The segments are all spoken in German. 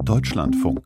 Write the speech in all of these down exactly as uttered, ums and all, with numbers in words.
Deutschlandfunk.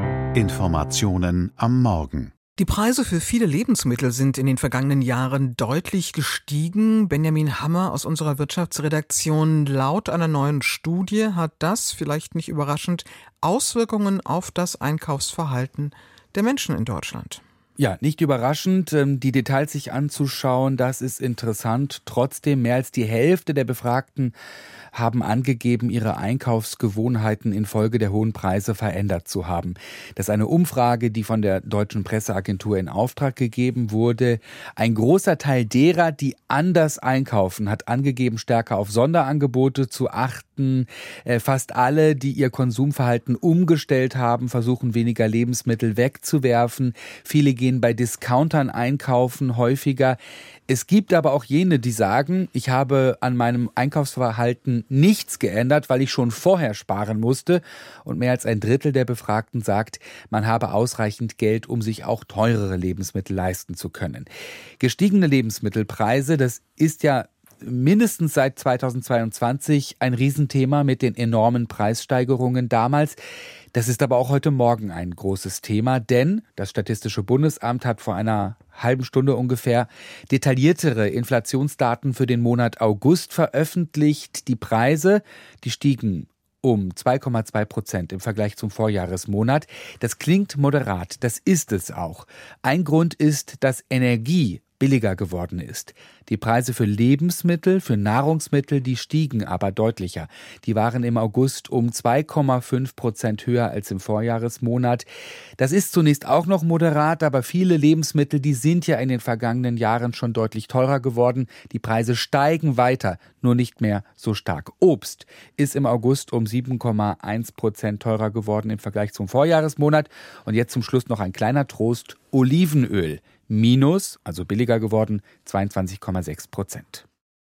Informationen am Morgen. Die Preise für viele Lebensmittel sind in den vergangenen Jahren deutlich gestiegen. Benjamin Hammer aus unserer Wirtschaftsredaktion. Laut einer neuen Studie hat das, vielleicht nicht überraschend, Auswirkungen auf das Einkaufsverhalten der Menschen in Deutschland. Ja, nicht überraschend, die Details sich anzuschauen, das ist interessant. Trotzdem, mehr als die Hälfte der Befragten haben angegeben, ihre Einkaufsgewohnheiten infolge der hohen Preise verändert zu haben. Das ist eine Umfrage, die von der Deutschen Presseagentur in Auftrag gegeben wurde. Ein großer Teil derer, die anders einkaufen, hat angegeben, stärker auf Sonderangebote zu achten. Fast alle, die ihr Konsumverhalten umgestellt haben, versuchen weniger Lebensmittel wegzuwerfen. Viele gehen bei Discountern einkaufen häufiger. Es gibt aber auch jene, die sagen, ich habe an meinem Einkaufsverhalten nichts geändert, weil ich schon vorher sparen musste. Und mehr als ein Drittel der Befragten sagt, man habe ausreichend Geld, um sich auch teurere Lebensmittel leisten zu können. Gestiegene Lebensmittelpreise, das ist ja mindestens seit zweitausendzweiundzwanzig ein Riesenthema mit den enormen Preissteigerungen damals. Das ist aber auch heute Morgen ein großes Thema, denn das Statistische Bundesamt hat vor einer halben Stunde ungefähr detailliertere Inflationsdaten für den Monat August veröffentlicht. Die Preise, die stiegen um zwei Komma zwei Prozent im Vergleich zum Vorjahresmonat. Das klingt moderat, das ist es auch. Ein Grund ist, dass Energie billiger geworden ist. Die Preise für Lebensmittel, für Nahrungsmittel, die stiegen aber deutlicher. Die waren im August um zwei Komma fünf Prozent höher als im Vorjahresmonat. Das ist zunächst auch noch moderat, aber viele Lebensmittel, die sind ja in den vergangenen Jahren schon deutlich teurer geworden. Die Preise steigen weiter, nur nicht mehr so stark. Obst ist im August um sieben Komma eins Prozent teurer geworden im Vergleich zum Vorjahresmonat. Und jetzt zum Schluss noch ein kleiner Trost: Olivenöl minus, also billiger geworden, zweiundzwanzig Komma sechs Prozent.